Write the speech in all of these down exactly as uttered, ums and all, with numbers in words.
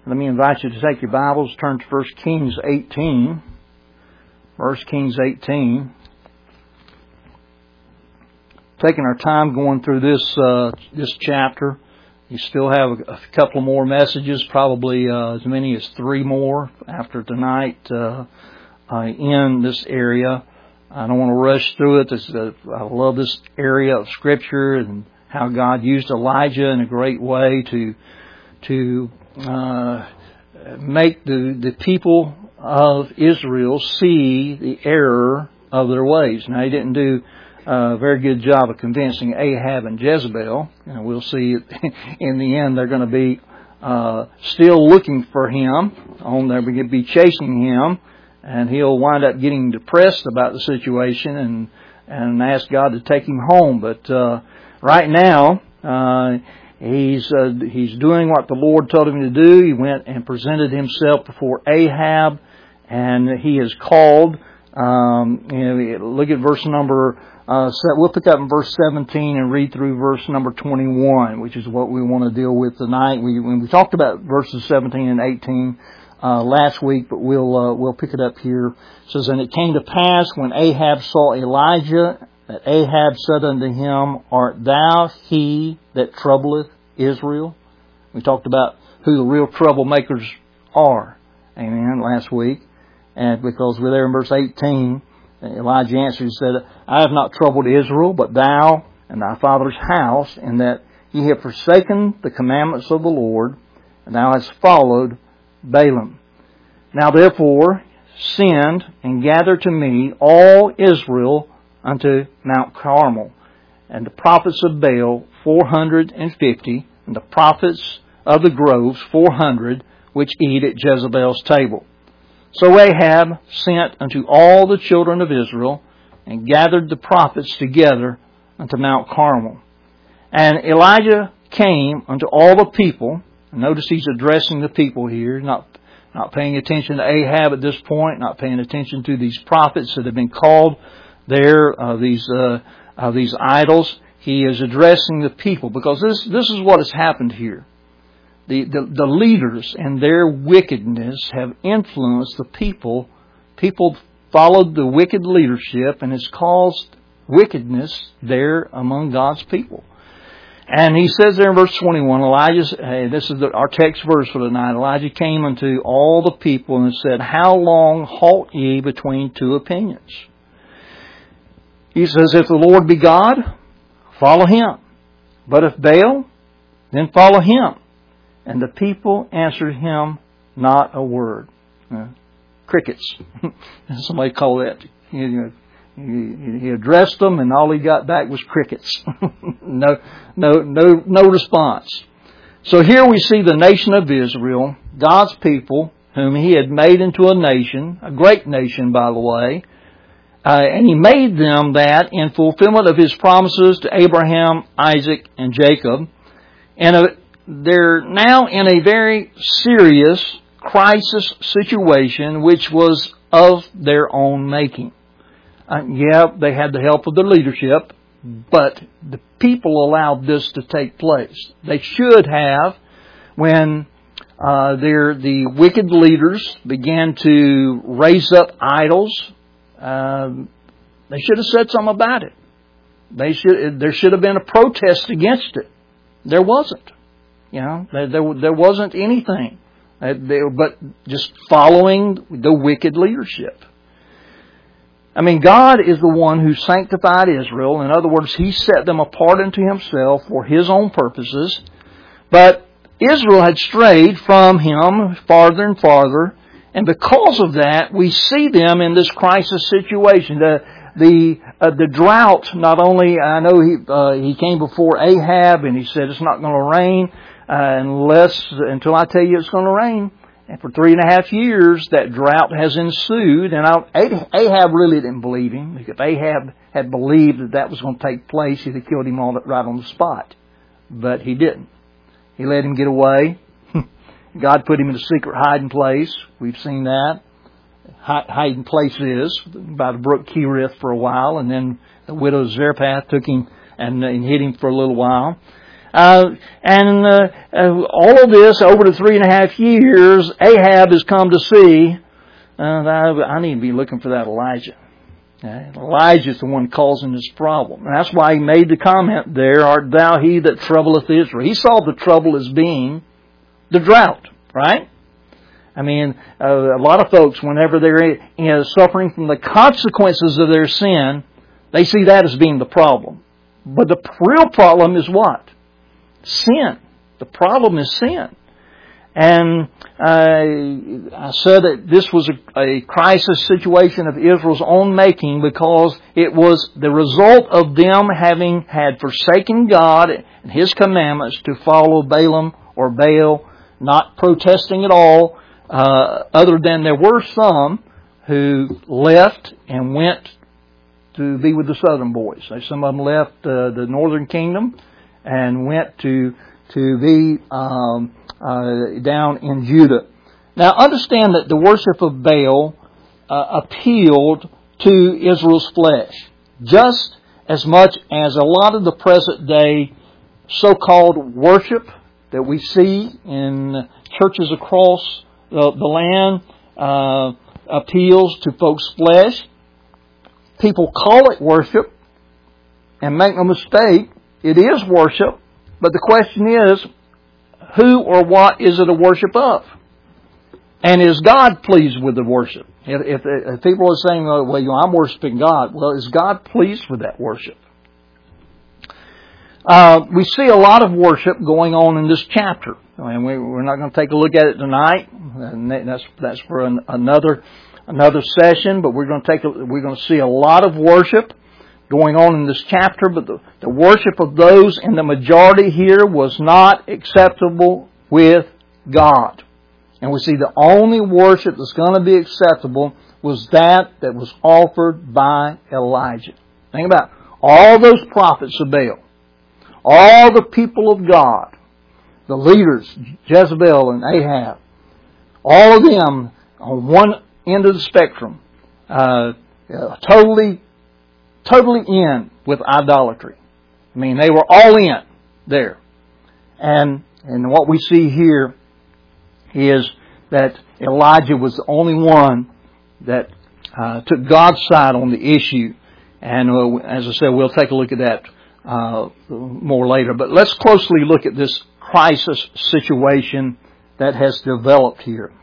Let me invite you to take your Bibles, turn to First Kings eighteen. First Kings eighteen. Taking our time going through this uh, this chapter. You still have a, a couple more messages, probably uh, as many as three more after tonight uh, uh, in this area. I don't want to rush through it. This, uh, I love this area of Scripture and how God used Elijah in a great way to to uh, make the the people of Israel see the error of their ways. Now, He didn't do a very good job of convincing Ahab and Jezebel. You know, we'll see in the end they're going to be uh, still looking for him. On they're going to be chasing him, and he'll wind up getting depressed about the situation and and ask God to take him home. But uh, right now, uh, he's uh, he's doing what the Lord told him to do. He went and presented himself before Ahab, and he is called. Um, you know, look at verse number. Uh, so we'll pick up in verse seventeen and read through verse number twenty-one, which is what we want to deal with tonight. We when we talked about verses seventeen and eighteen. Uh, last week, but we'll uh, we'll pick it up here. It says, "And it came to pass when Ahab saw Elijah, that Ahab said unto him, Art thou he that troubleth Israel?" We talked about who the real troublemakers are. Amen. Last week, and because we're there in verse eighteen, Elijah answered and said, "I have not troubled Israel, but thou and thy father's house, in that ye have forsaken the commandments of the Lord, and thou hast followed Balaam. Now therefore send and gather to me all Israel unto Mount Carmel, and the prophets of Baal four hundred and fifty, and the prophets of the groves four hundred, which eat at Jezebel's table." So Ahab sent unto all the children of Israel, and gathered the prophets together unto Mount Carmel. And Elijah came unto all the people. Notice he's addressing the people here, not not paying attention to Ahab at this point, not paying attention to these prophets that have been called there, uh, these uh, uh, these idols. He is addressing the people, because this this is what has happened here. The, the the leaders and their wickedness have influenced the people. People followed the wicked leadership, and it's caused wickedness there among God's people. And he says there in verse twenty-one, Elijah, hey, this is the, our text verse for tonight. Elijah came unto all the people and said, "How long halt ye between two opinions?" He says, "If the Lord be God, follow Him. But if Baal, then follow him." And the people answered him not a word. Uh, crickets. Somebody call that. You know, He, he addressed them, and all he got back was crickets. no, no, no, no response. So here we see the nation of Israel, God's people, whom He had made into a nation, a great nation, by the way, uh, and He made them that in fulfillment of His promises to Abraham, Isaac, and Jacob. And uh, they're now in a very serious crisis situation, which was of their own making. Uh, yeah, they had the help of the leadership, but the people allowed this to take place. They should have, when uh, their the wicked leaders began to raise up idols, uh, they should have said something about it. They should. There should have been a protest against it. There wasn't. You know, there there, there wasn't anything. Uh, they, but just following the wicked leadership. I mean, God is the one who sanctified Israel. In other words, He set them apart unto Himself for His own purposes. But Israel had strayed from Him farther and farther. And because of that, we see them in this crisis situation. The the uh, the drought, not only, I know he uh, he came before Ahab and he said it's not going to rain uh, unless, until I tell you it's going to rain. And for three and a half years, that drought has ensued. And I, Ahab really didn't believe him. If Ahab had believed that that was going to take place, he'd have killed him all right on the spot. But he didn't. He let him get away. God put him in a secret hiding place. We've seen that. Hiding place is by the brook Kerith for a while. And then the widow Zarephath took him and, and hid him for a little while. Uh, and uh, uh, all of this, over the three and a half years, Ahab has come to see, uh, I, I need to be looking for that Elijah. Uh, Elijah's the one causing this problem. And that's why he made the comment there, art thou he that troubleth Israel? He saw the trouble as being the drought, right? I mean, uh, a lot of folks, whenever they're you know, suffering from the consequences of their sin, they see that as being the problem. But the real problem is what? Sin. The problem is sin. And uh, I said that this was a, a crisis situation of Israel's own making because it was the result of them having had forsaken God and His commandments to follow Balaam or Baal, not protesting at all, uh, other than there were some who left and went to be with the southern boys. Some of them left uh, the northern kingdom and went to to be um, uh, down in Judah. Now understand that the worship of Baal uh, appealed to Israel's flesh just as much as a lot of the present day so-called worship that we see in churches across the, the land uh, appeals to folks' flesh. People call it worship, and make no mistake, it is worship. But the question is, who or what is it a worship of? And is God pleased with the worship? If, if, if people are saying, well, you know, I'm worshiping God, well, is God pleased with that worship? Uh, we see a lot of worship going on in this chapter. I mean, we, we're not going to take a look at it tonight. And that's that's for an, another another session. But we're going to take a, we're going to see a lot of worship going on in this chapter. But the, the worship of those in the majority here was not acceptable with God. And we see the only worship that's going to be acceptable was that that was offered by Elijah. Think about it. All those prophets of Baal, all the people of God, the leaders, Jezebel and Ahab, all of them on one end of the spectrum, uh, uh, totally, totally in with idolatry. I mean, they were all in there. And, and what we see here is that Elijah was the only one that uh, took God's side on the issue. And uh, as I said, we'll take a look at that uh, more later. But let's closely look at this crisis situation that has developed here.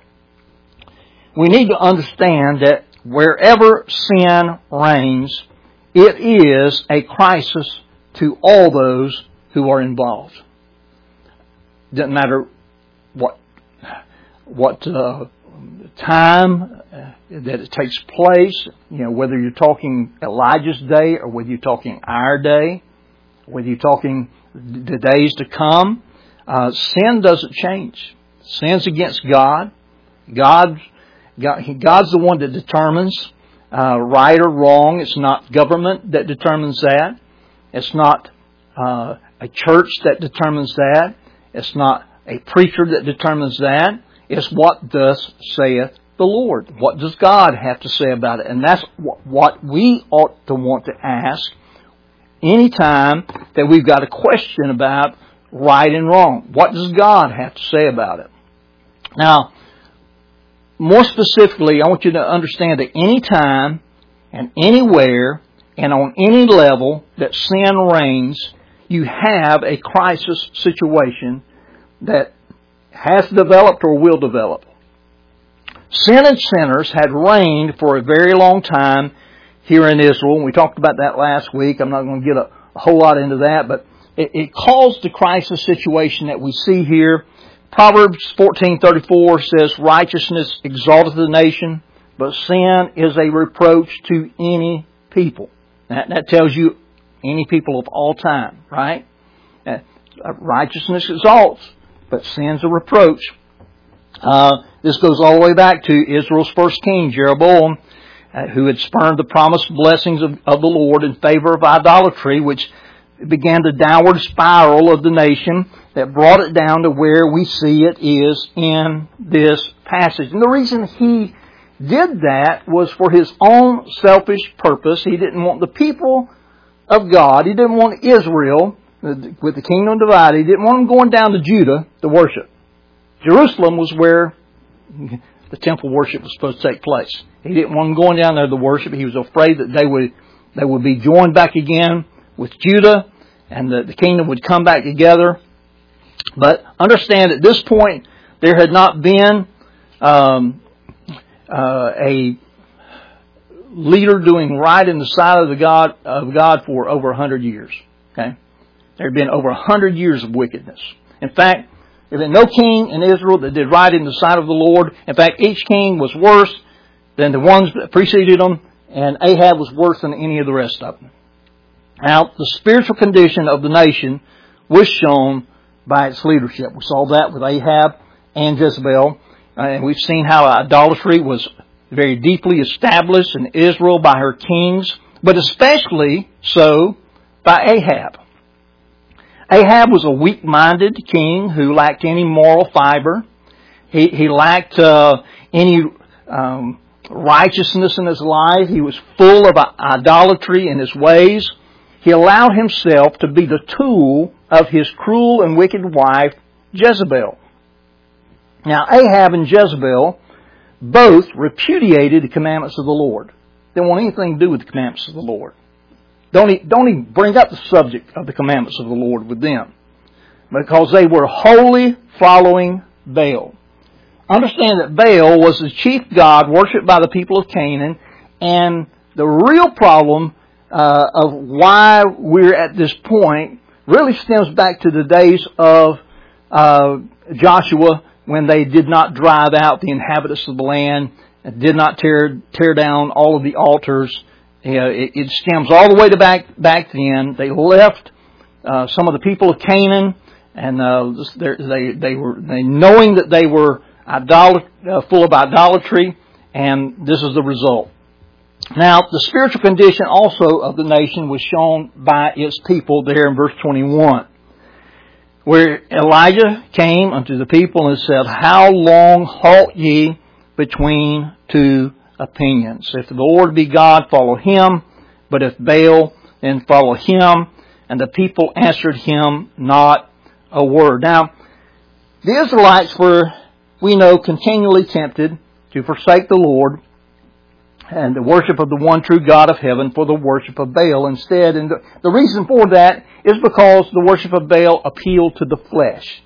We need to understand that wherever sin reigns, it is a crisis to all those who are involved. Doesn't matter what what uh, time uh, that it takes place, you know, whether you're talking Elijah's day or whether you're talking our day, whether you're talking the days to come, uh, sin doesn't change. Sin's against God. God, God God's the one that determines uh, right or wrong. It's not government that determines that. It's not uh, a church that determines that. It's not a preacher that determines that. It's what thus saith the Lord. What does God have to say about it? And that's what we ought to want to ask anytime that we've got a question about right and wrong. What does God have to say about it? Now, more specifically, I want you to understand that any time and anywhere and on any level that sin reigns, you have a crisis situation that has developed or will develop. Sin and sinners had reigned for a very long time here in Israel. And we talked about that last week. I'm not going to get a, a whole lot into that, but it, it caused the crisis situation that we see here. Proverbs fourteen thirty-four says, righteousness exalteth the nation, but sin is a reproach to any people. That, that tells you any people of all time, right? Uh, righteousness exalts, but sin's a reproach. Uh, this goes all the way back to Israel's first king, Jeroboam, uh, who had spurned the promised blessings of, of the Lord in favor of idolatry, which began the downward spiral of the nation that brought it down to where we see it is in this passage. And the reason he did that was for his own selfish purpose. He didn't want the people of God, he didn't want Israel with the kingdom divided, He didn't want them going down to Judah to worship. Jerusalem was where the temple worship was supposed to take place. He didn't want them going down there to worship. He was afraid that they would they would be joined back again with Judah, and the, the kingdom would come back together. But understand, at this point, there had not been um, uh, a leader doing right in the sight of the God of God for over a hundred years. Okay, there had been over a hundred years of wickedness. In fact, there had been no king in Israel that did right in the sight of the Lord. In fact, each king was worse than the ones that preceded them, and Ahab was worse than any of the rest of them. Now, the spiritual condition of the nation was shown by its leadership. We saw that with Ahab and Jezebel, uh, and we've seen how idolatry was very deeply established in Israel by her kings, but especially so by Ahab. Ahab was a weak-minded king who lacked any moral fiber. He, he lacked uh, any um, righteousness in his life. He was full of idolatry in his ways. He allowed himself to be the tool of his cruel and wicked wife, Jezebel. Now, Ahab and Jezebel both repudiated the commandments of the Lord. They didn't want anything to do with the commandments of the Lord. Don't even, don't even bring up the subject of the commandments of the Lord with them, because they were wholly following Baal. Understand that Baal was the chief god worshipped by the people of Canaan, and the real problem uh, of why we're at this point really stems back to the days of uh, Joshua, when they did not drive out the inhabitants of the land, and did not tear tear down all of the altars. You know, it, it stems all the way to back back then. They left uh, some of the people of Canaan, and uh, they they were they knowing that they were idolat- uh, full of idolatry, and this is the result. Now, the spiritual condition also of the nation was shown by its people there in verse twenty-one, where Elijah came unto the people and said, "How long halt ye between two opinions? If the Lord be God, follow Him. But if Baal, then follow him." And the people answered him not a word. Now, the Israelites were, we know, continually tempted to forsake the Lord and the worship of the one true God of heaven for the worship of Baal instead. And the, the reason for that is because the worship of Baal appealed to the flesh.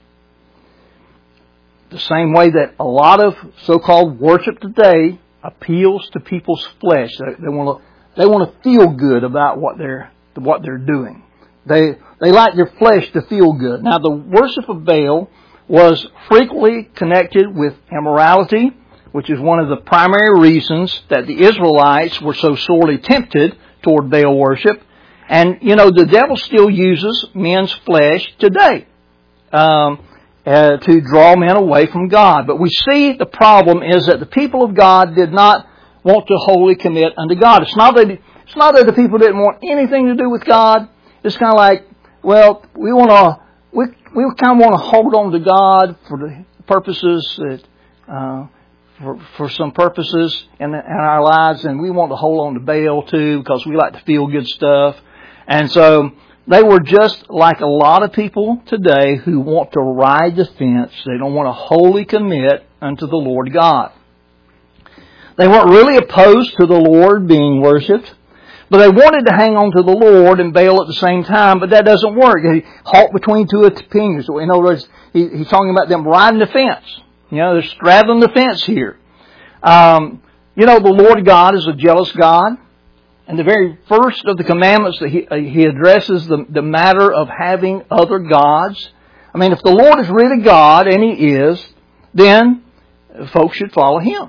The same way that a lot of so-called worship today appeals to people's flesh. They, they want to they want to feel good about what they're what they're doing. They they like their flesh to feel good. Now, the worship of Baal was frequently connected with immorality, which is one of the primary reasons that the Israelites were so sorely tempted toward Baal worship. And, you know, the devil still uses men's flesh today um, uh, to draw men away from God. But we see the problem is that the people of God did not want to wholly commit unto God. It's not that, it's not that the people didn't want anything to do with God. It's kind of like, well, we want to, we, we kind of want to hold on to God for the purposes that, uh, For, for some purposes in, in our lives, and we want to hold on to Baal too because we like to feel good stuff. And so they were just like a lot of people today who want to ride the fence. They don't want to wholly commit unto the Lord God. They weren't really opposed to the Lord being worshipped, but they wanted to hang on to the Lord and Baal at the same time, but that doesn't work. He halt between two opinions. In other words, he, he's talking about them riding the fence. You know, they're straddling the fence here. Um, you know, the Lord God is a jealous God. And the very first of the commandments that he, he addresses the, the matter of having other gods. I mean, if the Lord is really God, and He is, then folks should follow Him.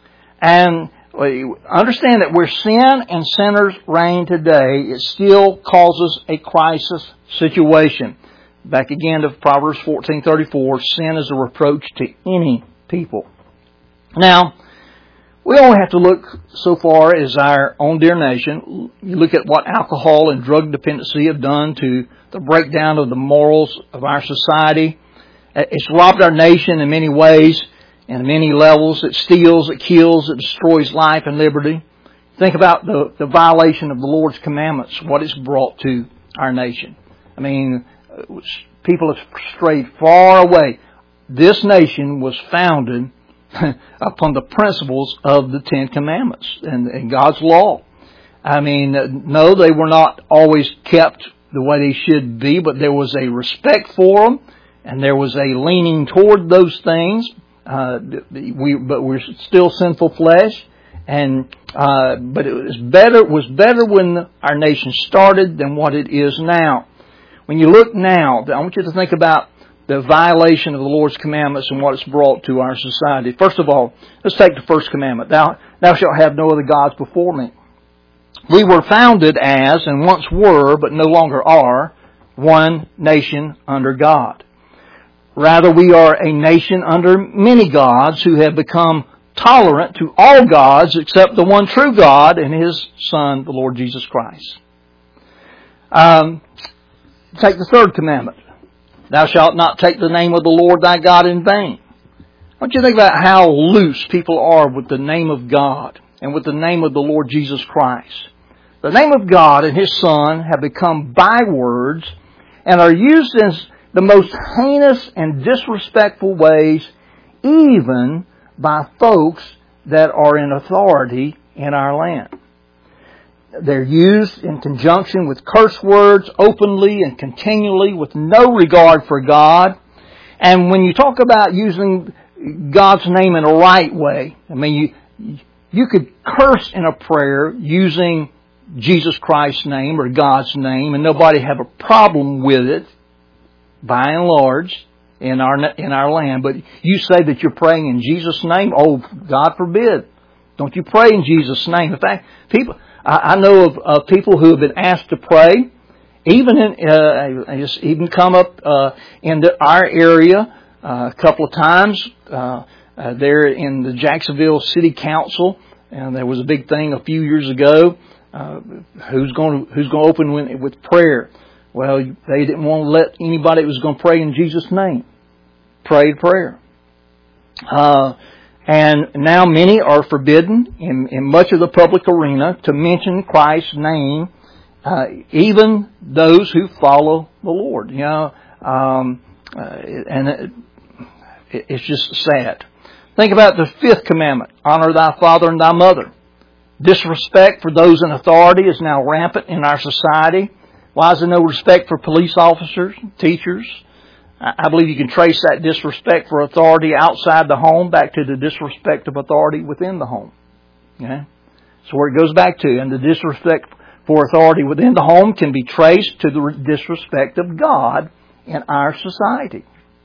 And understand that where sin and sinners reign today, it still causes a crisis situation. Back again to Proverbs fourteen thirty-four, sin is a reproach to any people. Now, we only have to look so far as our own dear nation. You look at what alcohol and drug dependency have done to the breakdown of the morals of our society. It's robbed our nation in many ways, in many levels. It steals, it kills, it destroys life and liberty. Think about the, the violation of the Lord's commandments, what it's brought to our nation. I mean, people have strayed far away. This nation was founded upon the principles of the Ten Commandments and, and God's law. I mean, no, they were not always kept the way they should be, but there was a respect for them, and there was a leaning toward those things. Uh, we, but we're still sinful flesh, and uh, but it was better. It was better when our nation started than what it is now. When you look now, I want you to think about the violation of the Lord's commandments and what it's brought to our society. First of all, let's take the first commandment. Thou, thou shalt have no other gods before me. We were founded as, and once were, but no longer are, one nation under God. Rather, we are a nation under many gods who have become tolerant to all gods except the one true God and His Son, the Lord Jesus Christ. Um, take the third commandment. Thou shalt not take the name of the Lord thy God in vain. I want you to think about how loose people are with the name of God and with the name of the Lord Jesus Christ. The name of God and His Son have become bywords and are used in the most heinous and disrespectful ways, even by folks that are in authority in our land. They're used in conjunction with curse words openly and continually with no regard for God. And when you talk about using God's name in a right way, I mean, you, you could curse in a prayer using Jesus Christ's name or God's name and nobody have a problem with it, by and large, in our in our land. But you say that you're praying in Jesus' name? Oh, God forbid. Don't you pray in Jesus' name. In fact, people... I know of, of people who have been asked to pray, even in, uh, just even come up uh, into our area uh, a couple of times. Uh, uh, there in the Jacksonville City Council, and there was a big thing a few years ago. Uh, who's going to who's going to open with, with prayer? Well, they didn't want to let anybody that was going to pray in Jesus' name pray prayer. Uh, And now many are forbidden in, in much of the public arena to mention Christ's name, uh, even those who follow the Lord. You know, um, uh, and it, it's just sad. Think about the fifth commandment: honor thy father and thy mother. Disrespect for those in authority is now rampant in our society. Why is there no respect for police officers, teachers? I believe you can trace that disrespect for authority outside the home back to the disrespect of authority within the home. Okay? So where it goes back to, and the disrespect for authority within the home can be traced to the disrespect of God in our society.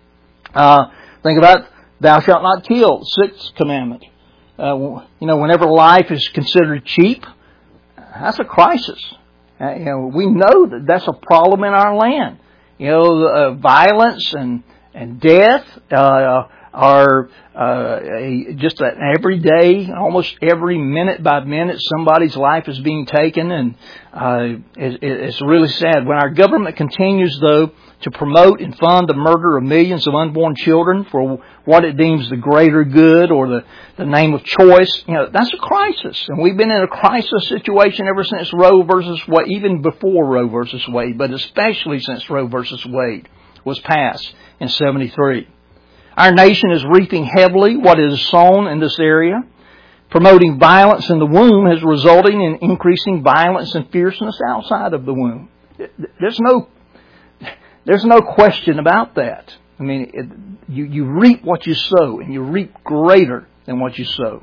Uh, think about thou shalt not kill, sixth commandment. Uh, you know, whenever life is considered cheap, that's a crisis. Uh, you know, we know that that's a problem in our land. You know, uh, violence and and death uh, are uh, a, just an everyday, almost every minute by minute, somebody's life is being taken, and uh, it, it's really sad. When our government continues, though, to promote and fund the murder of millions of unborn children for what it deems the greater good or the, the name of choice, you know, that's a crisis. And we've been in a crisis situation ever since Roe versus Wade, even before Roe versus Wade, but especially since Roe versus Wade was passed in seventy-three. Our nation is reaping heavily what is sown in this area. Promoting violence in the womb is resulting in increasing violence and fierceness outside of the womb. There's no There's no question about that. I mean, it, you, you reap what you sow, and you reap greater than what you sow.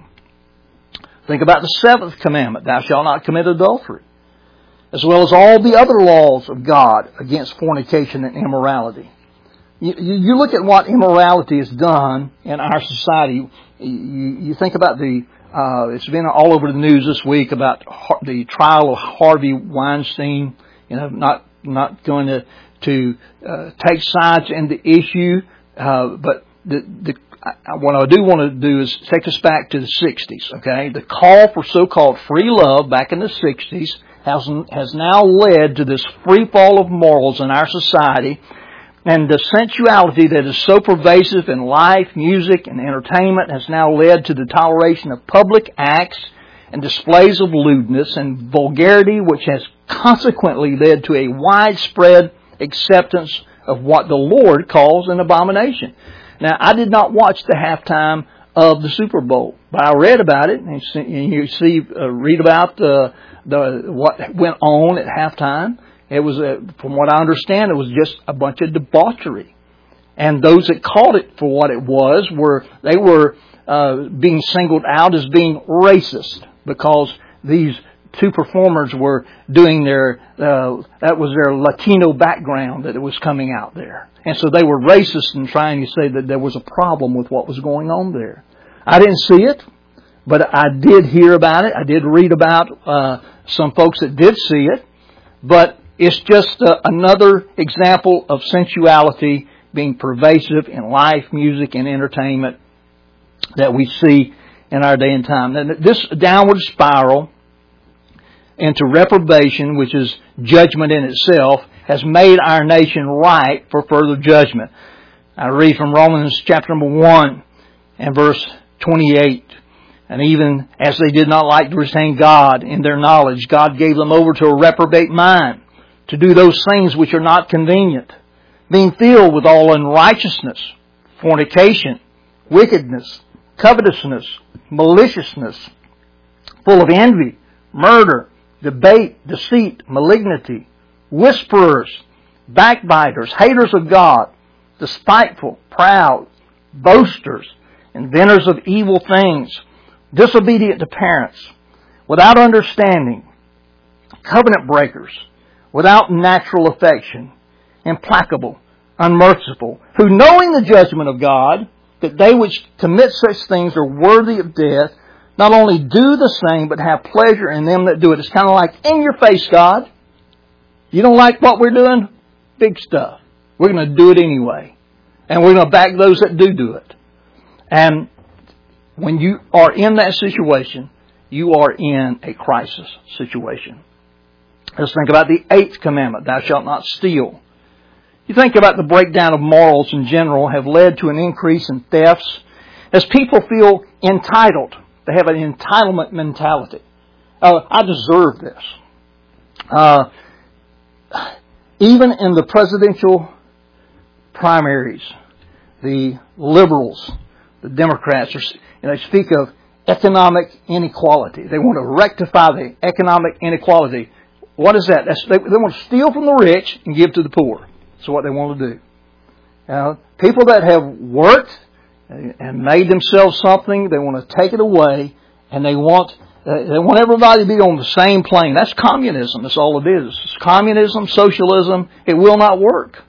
Think about the seventh commandment, thou shalt not commit adultery, as well as all the other laws of God against fornication and immorality. You, you, you look at what immorality has done in our society. You, you think about the, uh, it's been all over the news this week about the trial of Harvey Weinstein, you know, not, not going to, to uh, take sides in the issue, uh, but the, the I, what I do want to do is take us back to the sixties. Okay, the call for so-called free love back in the sixties has has now led to this free fall of morals in our society, and the sensuality that is so pervasive in life, music, and entertainment has now led to the toleration of public acts and displays of lewdness and vulgarity, which has consequently led to a widespread acceptance of what the Lord calls an abomination. Now, I did not watch the halftime of the Super Bowl, but I read about it, and you see, uh, read about uh, the what went on at halftime. It was, a, from what I understand, it was just a bunch of debauchery, and those that called it for what it was were they were uh, being singled out as being racist because these two performers were doing their uh, that was their Latino background that it was coming out there. And so they were racist in trying to say that there was a problem with what was going on there. I didn't see it, but I did hear about it. I did read about uh, some folks that did see it. But it's just uh, another example of sensuality being pervasive in life, music, and entertainment that we see in our day and time. And this downward spiral into reprobation, which is judgment in itself, has made our nation ripe for further judgment. I read from Romans chapter number one and verse twenty-eight. And even as they did not like to retain God in their knowledge, God gave them over to a reprobate mind, to do those things which are not convenient, being filled with all unrighteousness, fornication, wickedness, covetousness, maliciousness, full of envy, murder, debate, deceit, malignity, whisperers, backbiters, haters of God, despiteful, proud, boasters, inventors of evil things, disobedient to parents, without understanding, covenant breakers, without natural affection, implacable, unmerciful, who knowing the judgment of God, that they which commit such things are worthy of death, not only do the same, but have pleasure in them that do it. It's kind of like, in your face, God. You don't like what we're doing? Big stuff. We're going to do it anyway. And we're going to back those that do do it. And when you are in that situation, you are in a crisis situation. Let's think about the eighth commandment, thou shalt not steal. You think about the breakdown of morals in general have led to an increase in thefts as people feel entitled. They have an entitlement mentality. Uh, I deserve this. Uh, even in the presidential primaries, the liberals, the Democrats, are, you know, speak of economic inequality. They want to rectify the economic inequality. What is that? That's, they, they want to steal from the rich and give to the poor. That's what they want to do. Uh, people that have worked and made themselves something, they want to take it away, and they want uh, they want everybody to be on the same plane. That's communism. That's all it is. It's communism, socialism. It will not work.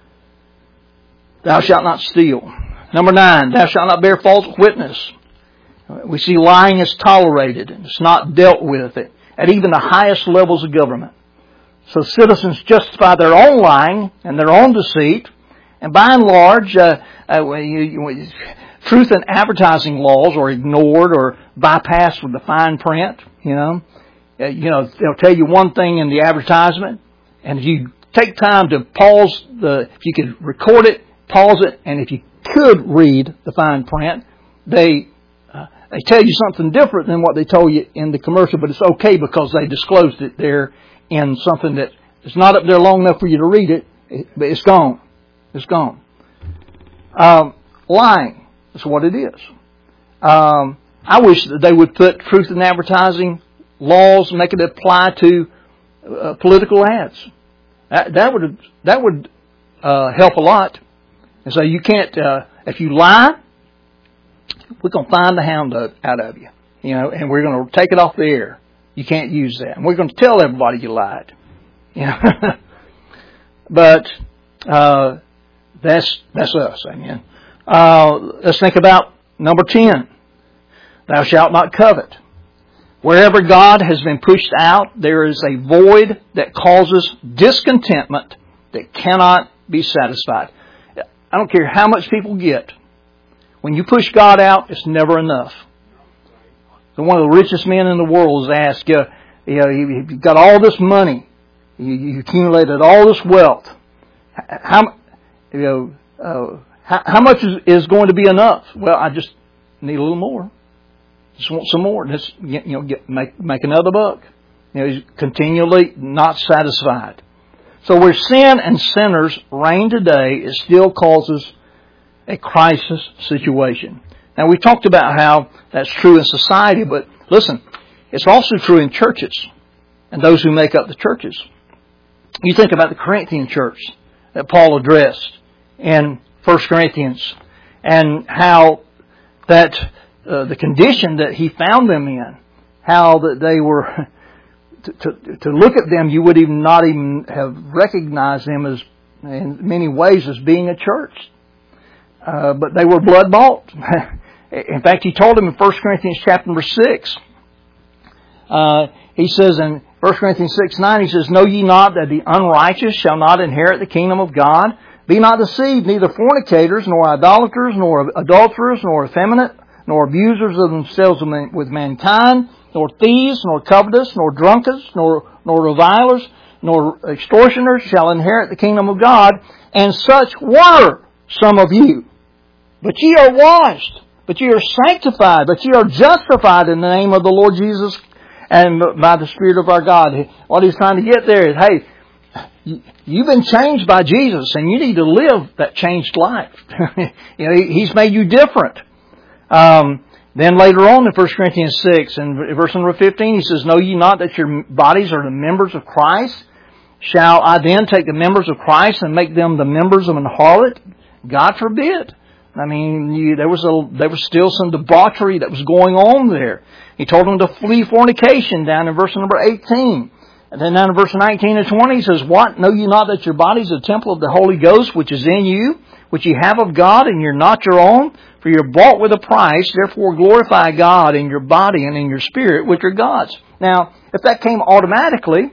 Thou shalt not steal. Number nine, thou shalt not bear false witness. We see lying is tolerated, and it's not dealt with it at even the highest levels of government. So citizens justify their own lying and their own deceit. And by and large, uh, uh, you, you, truth and advertising laws are ignored or bypassed with the fine print. You know, uh, you know they'll tell you one thing in the advertisement, and if you take time to pause the, if you could record it, pause it, and if you could read the fine print, they uh, they tell you something different than what they told you in the commercial, but it's okay because they disclosed it there in something that is not up there long enough for you to read it, but it's gone. It's gone. Um, lying is what it is. Um, I wish that they would put truth in advertising laws and make it apply to uh, political ads. That, that would that would uh, help a lot. And so you can't, uh, if you lie, we're going to find the hound out of you, you know, and we're going to take it off the air. You can't use that, and we're going to tell everybody you lied. You know, but. Uh, That's that's us, amen. Uh, let's think about number ten. Thou shalt not covet. Wherever God has been pushed out, there is a void that causes discontentment that cannot be satisfied. I don't care how much people get. When you push God out, it's never enough. So one of the richest men in the world is asked, you know, you've got all this money. You, you accumulated all this wealth. How You know, uh, how, how much is, is going to be enough? Well, I just need a little more. Just want some more. Just, you know, get, make make another buck. You know, he's continually not satisfied. So where sin and sinners reign today, it still causes a crisis situation. Now we talked about how that's true in society, but listen, it's also true in churches and those who make up the churches. You think about the Corinthian church that Paul addressed in First Corinthians, and how that uh, the condition that he found them in, how that they were, to, to, to look at them, you would even not even have recognized them as, in many ways, as being a church. Uh, but they were blood bought. In fact, he told them in First Corinthians chapter number six, uh, he says in First Corinthians six nine, he says, "Know ye not that the unrighteous shall not inherit the kingdom of God? Be not deceived, neither fornicators, nor idolaters, nor adulterers, nor effeminate, nor abusers of themselves with mankind, nor thieves, nor covetous, nor drunkards, nor, nor revilers, nor extortioners shall inherit the kingdom of God. And such were some of you. But ye are washed, but ye are sanctified, but ye are justified in the name of the Lord Jesus and by the Spirit of our God." What he's trying to get there is, hey, you've been changed by Jesus, and you need to live that changed life. You know, He's made you different. Um, then later on in First Corinthians six, and verse number fifteen, he says, "Know ye not that your bodies are the members of Christ? Shall I then take the members of Christ and make them the members of an harlot? God forbid." I mean, you, there was a there was still some debauchery that was going on there. He told them to flee fornication down in verse number eighteen. And then down in verse nineteen and twenty, he says, "What? Know ye not that your body is a temple of the Holy Ghost, which is in you, which ye have of God, and you're not your own? For you're bought with a price. Therefore glorify God in your body and in your spirit, which are God's." Now, if that came automatically,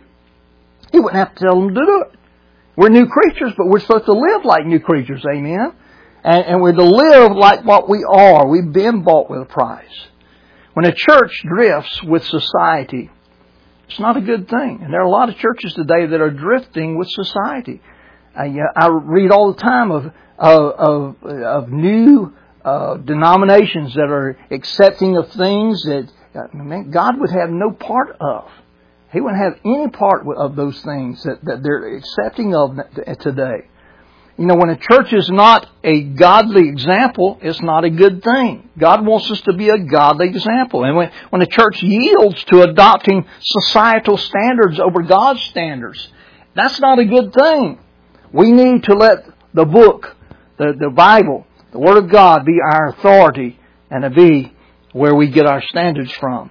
he wouldn't have to tell them to do it. We're new creatures, but we're supposed to live like new creatures. Amen? And, and we're to live like what we are. We've been bought with a price. When a church drifts with society, it's not a good thing. And there are a lot of churches today that are drifting with society. I, I read all the time of of, of, of new uh, denominations that are accepting of things that man, God would have no part of. He wouldn't have any part of those things that, that they're accepting of today. You know, when a church is not a godly example, it's not a good thing. God wants us to be a godly example. And when, when a church yields to adopting societal standards over God's standards, that's not a good thing. We need to let the book, the, the Bible, the Word of God be our authority and to be where we get our standards from.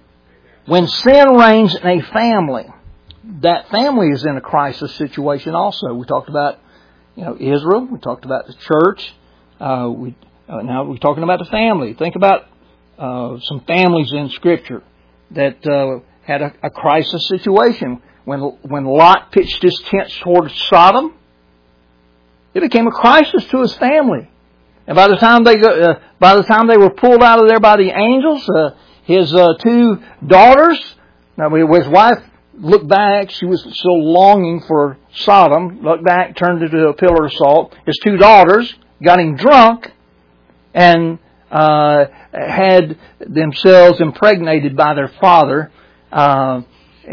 When sin reigns in a family, that family is in a crisis situation also. We talked about You know, Israel. We talked about the church. Uh, we uh, now we're talking about the family. Think about uh, some families in Scripture that uh, had a, a crisis situation. When when Lot pitched his tents toward Sodom, it became a crisis to his family. And by the time they go, uh, by the time they were pulled out of there by the angels, uh, his uh, two daughters, now his wife looked back, she was still longing for Sodom, looked back, turned into a pillar of salt. His two daughters got him drunk and uh, had themselves impregnated by their father. Uh,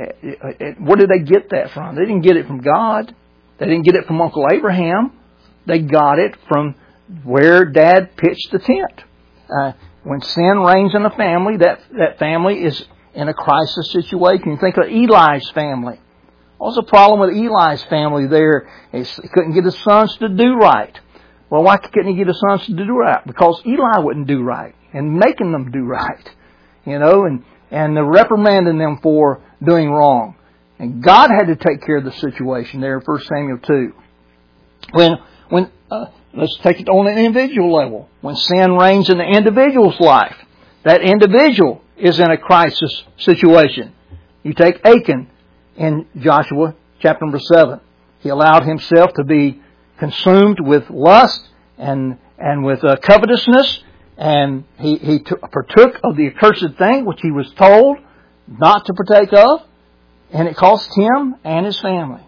where did they get that from? They didn't get it from God. They didn't get it from Uncle Abraham. They got it from where Dad pitched the tent. Uh, when sin reigns in a family, that, that family is in a crisis situation. You think of Eli's family. What was the problem with Eli's family there? He couldn't get his sons to do right. Well, why couldn't he get his sons to do right? Because Eli wouldn't do right and making them do right. You know, and, and reprimanding them for doing wrong. And God had to take care of the situation there in First Samuel two. When, when, uh, let's take it on an individual level. When sin reigns in the individual's life, that individual is in a crisis situation. You take Achan in Joshua chapter number seven. He allowed himself to be consumed with lust and and with uh, covetousness, and he, he t- partook of the accursed thing which he was told not to partake of, and it cost him and his family.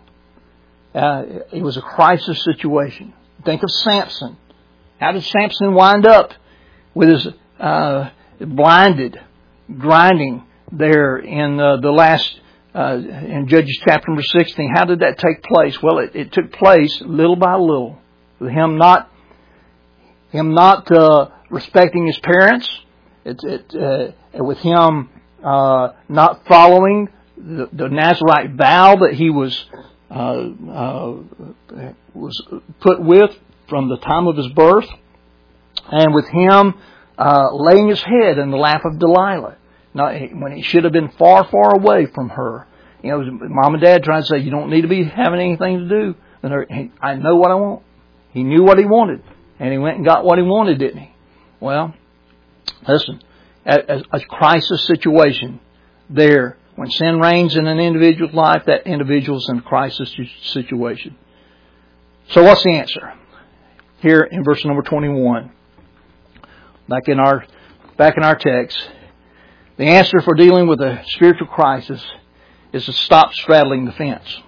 Uh, it was a crisis situation. Think of Samson. How did Samson wind up with his uh, blinded, grinding there in uh, the last uh, in Judges chapter number sixteen. How did that take place? Well, it, it took place little by little, with him not him not uh, respecting his parents, it, it, uh, with him uh, not following the, the Nazirite vow that he was uh, uh, was put with from the time of his birth, and with him uh, laying his head in the lap of Delilah, not, when he should have been far, far away from her. You know, mom and dad trying to say, you don't need to be having anything to do. And I know what I want. He knew what he wanted, and he went and got what he wanted, didn't he? Well, listen, a, a crisis situation there. When sin reigns in an individual's life, that individual's in a crisis situation. So what's the answer? Here in verse number twenty-one, back in our back in our text, the answer for dealing with a spiritual crisis is to stop straddling the fence.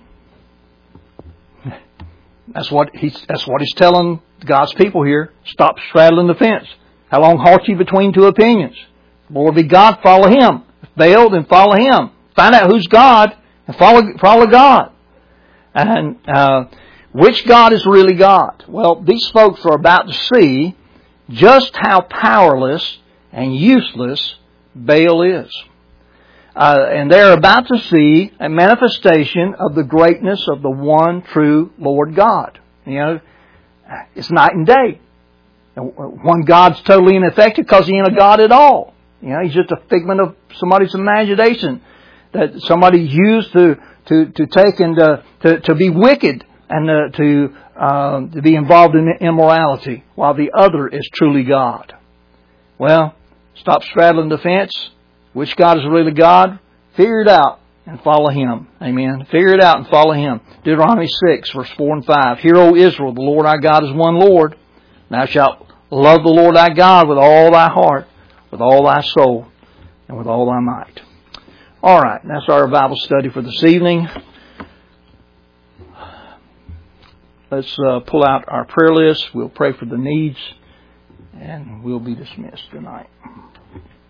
That's what he's that's what he's telling God's people here. Stop straddling the fence. How long halt ye between two opinions? If the Lord be God, follow Him. If Baal, then follow him. Find out who's God and follow follow God. And uh, which God is really God? Well, these folks are about to see just how powerless and useless Baal is. Uh, and they're about to see a manifestation of the greatness of the one true Lord God. You know, it's night and day. One God's totally ineffective because He ain't a God at all. You know, He's just a figment of somebody's imagination that somebody used to to to take and uh, to to be wicked and uh, to uh, to be involved in immorality, while the other is truly God. Well, stop straddling the fence. Which God is really God? Figure it out and follow Him. Amen. Figure it out and follow Him. Deuteronomy six, verse four and five. Hear, O Israel, the Lord our God is one Lord. Thou shalt love the Lord thy God with all thy heart, with all thy soul, and with all thy might. All right, that's our Bible study for this evening. Let's uh, pull out our prayer list. We'll pray for the needs, and we'll be dismissed tonight.